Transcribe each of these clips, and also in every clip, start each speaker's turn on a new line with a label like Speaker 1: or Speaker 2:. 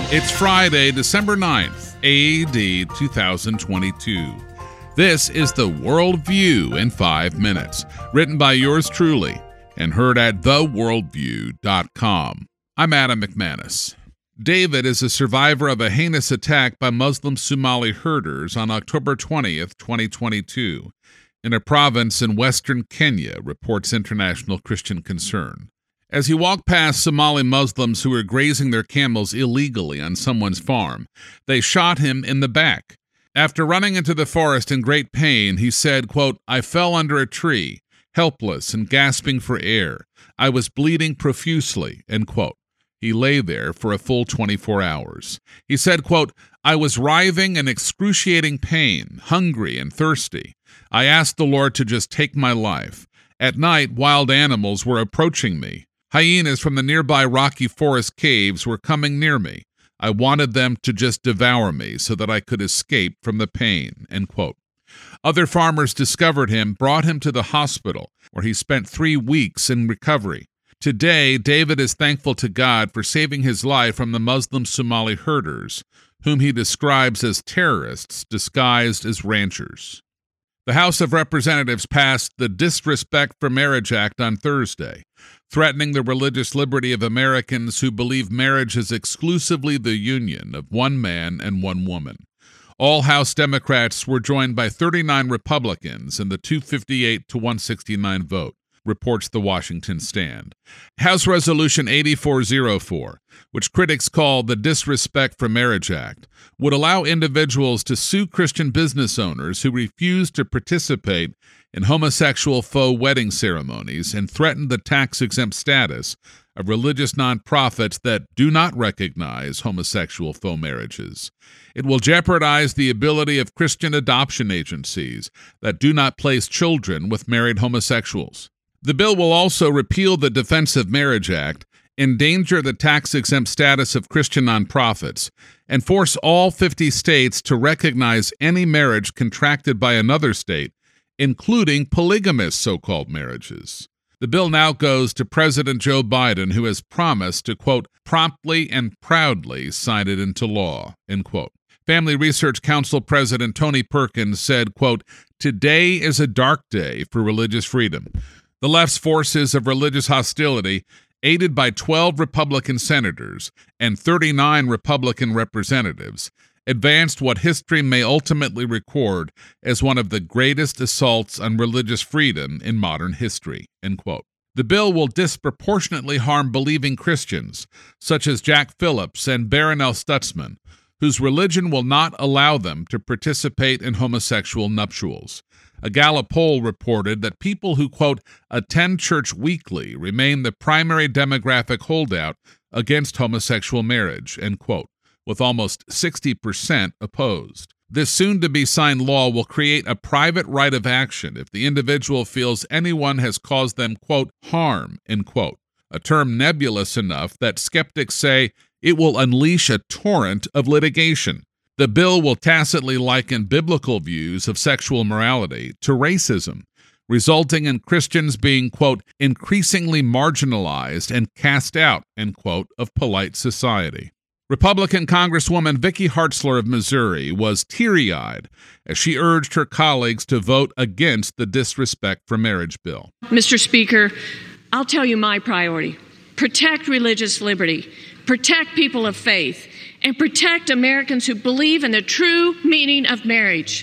Speaker 1: It's Friday, December 9th, AD 2022. This is the World View in 5 minutes, written by yours truly and heard at theworldview.com. I'm Adam McManus. David is a survivor of a heinous attack by Muslim Somali herders on October 20th, 2022, in a province in western Kenya, reports International Christian Concern. As he walked past Somali Muslims who were grazing their camels illegally on someone's farm, they shot him in the back. After running into the forest in great pain, he said, quote, "I fell under a tree, helpless and gasping for air. I was bleeding profusely," end quote. He lay there for a full 24 hours. He said, quote, "I was writhing in excruciating pain, hungry and thirsty. I asked the Lord to just take my life. At night, wild animals were approaching me. Hyenas from the nearby rocky forest caves were coming near me. I wanted them to just devour me so that I could escape from the pain," end quote. Other farmers discovered him, brought him to the hospital, where he spent 3 weeks in recovery. Today, David is thankful to God for saving his life from the Muslim Somali herders, whom he describes as terrorists disguised as ranchers. The House of Representatives passed the Disrespect for Marriage Act on Thursday, threatening the religious liberty of Americans who believe marriage is exclusively the union of one man and one woman. All House Democrats were joined by 39 Republicans in the 258 to 169 vote, reports the Washington Stand. House Resolution 8404, which critics call the Disrespect for Marriage Act, would allow individuals to sue Christian business owners who refuse to participate in homosexual faux wedding ceremonies and threaten the tax-exempt status of religious nonprofits that do not recognize homosexual faux marriages. It will jeopardize the ability of Christian adoption agencies that do not place children with married homosexuals. The bill will also repeal the Defense of Marriage Act, endanger the tax-exempt status of Christian nonprofits, and force all 50 states to recognize any marriage contracted by another state, including polygamous so-called marriages. The bill now goes to President Joe Biden, who has promised to, quote, "promptly and proudly sign it into law," end quote. Family Research Council President Tony Perkins said, quote, "Today is a dark day for religious freedom. The left's forces of religious hostility, aided by 12 Republican senators and 39 Republican representatives, advanced what history may ultimately record as one of the greatest assaults on religious freedom in modern history," end quote. The bill will disproportionately harm believing Christians, such as Jack Phillips and Barronelle Stutzman, whose religion will not allow them to participate in homosexual nuptials. A Gallup poll reported that people who, quote, "attend church weekly remain the primary demographic holdout against homosexual marriage," end quote, with almost 60% opposed. This soon-to-be-signed law will create a private right of action if the individual feels anyone has caused them, quote, "harm," end quote, a term nebulous enough that skeptics say it will unleash a torrent of litigation. The bill will tacitly liken biblical views of sexual morality to racism, resulting in Christians being, quote, "increasingly marginalized and cast out," end quote, of polite society. Republican Congresswoman Vicky Hartzler of Missouri was teary-eyed as she urged her colleagues to vote against the Disrespect for Marriage bill.
Speaker 2: Mr. Speaker, I'll tell you my priority. Protect religious liberty, protect people of faith, and protect Americans who believe in the true meaning of marriage.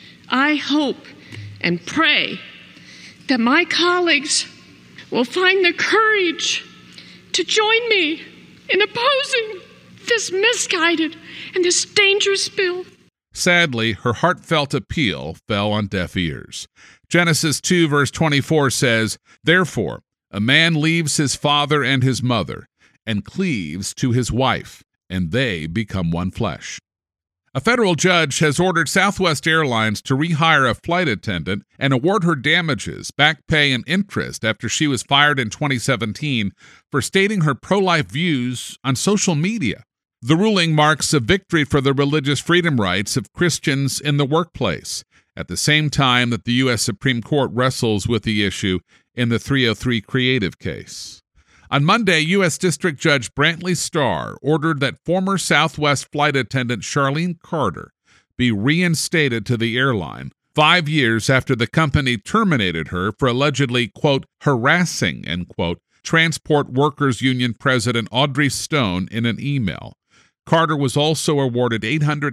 Speaker 2: I hope and pray that my colleagues will find the courage to join me in opposing this misguided and this dangerous bill.
Speaker 1: Sadly, her heartfelt appeal fell on deaf ears. Genesis 2, verse 24 says, "Therefore, a man leaves his father and his mother, and cleaves to his wife, and they become one flesh." A federal judge has ordered Southwest Airlines to rehire a flight attendant and award her damages, back pay, and interest after she was fired in 2017 for stating her pro-life views on social media. The ruling marks a victory for the religious freedom rights of Christians in the workplace, at the same time that the U.S. Supreme Court wrestles with the issue in the 303 Creative case. On Monday, U.S. District Judge Brantley Starr ordered that former Southwest flight attendant Charlene Carter be reinstated to the airline 5 years after the company terminated her for allegedly, quote, harassing, end quote, Transport Workers Union President Audrey Stone in an email. Carter was also awarded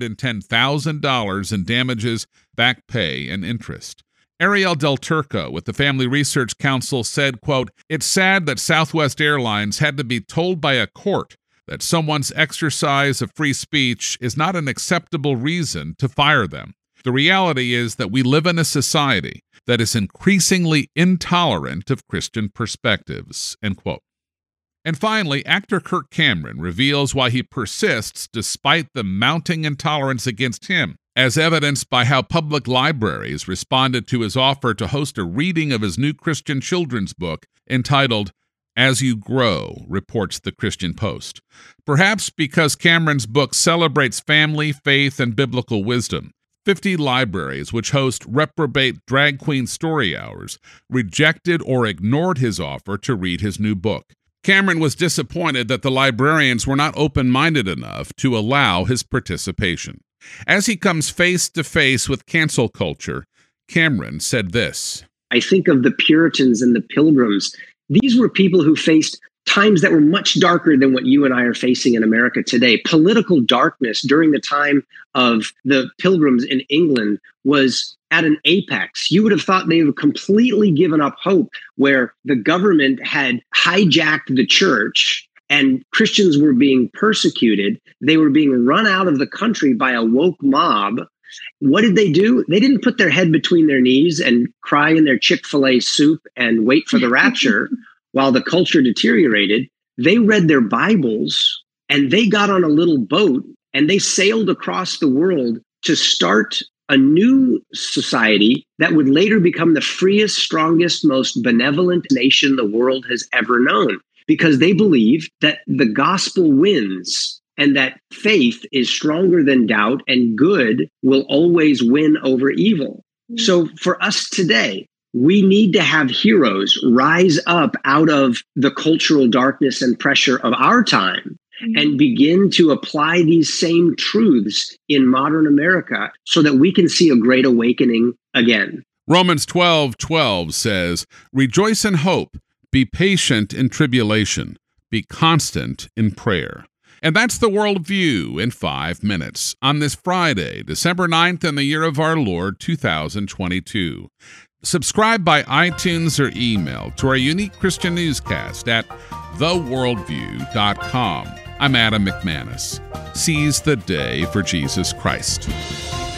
Speaker 1: $810,000 in damages, back pay, and interest. Ariel Del Turco with the Family Research Council said, quote, it's sad that Southwest Airlines had to be told by a court that someone's exercise of free speech is not an acceptable reason to fire them. The reality is that we live in a society that is increasingly intolerant of Christian perspectives, end quote. And finally, actor Kirk Cameron reveals why he persists despite the mounting intolerance against him, as evidenced by how public libraries responded to his offer to host a reading of his new Christian children's book entitled As You Grow, reports the Christian Post. Perhaps because Cameron's book celebrates family, faith, and biblical wisdom, 50 libraries, which host reprobate drag queen story hours, rejected or ignored his offer to read his new book. Cameron was disappointed that the librarians were not open-minded enough to allow his participation. As he comes face to face with cancel culture, Cameron said this.
Speaker 3: I think of the Puritans and the Pilgrims. These were people who faced times that were much darker than what you and I are facing in America today. Political darkness during the time of the Pilgrims in England was at an apex. You would have thought they would have completely given up hope, where the government had hijacked the church and Christians were being persecuted. They were being run out of the country by a woke mob. What did they do? They didn't put their head between their knees and cry in their Chick-fil-A soup and wait for the rapture while the culture deteriorated. They read their Bibles and they got on a little boat and they sailed across the world to start a new society that would later become the freest, strongest, most benevolent nation the world has ever known, because they believed that the gospel wins and that faith is stronger than doubt and good will always win over evil. So for us today, we need to have heroes rise up out of the cultural darkness and pressure of our time and begin to apply these same truths in modern America so that we can see a great awakening again.
Speaker 1: Romans 12:12 says, rejoice in hope, be patient in tribulation, be constant in prayer. And that's the Worldview in 5 minutes on this Friday, December 9th in the year of our Lord, 2022. Subscribe by iTunes or email to our unique Christian newscast at theworldview.com. I'm Adam McManus. Seize the day for Jesus Christ.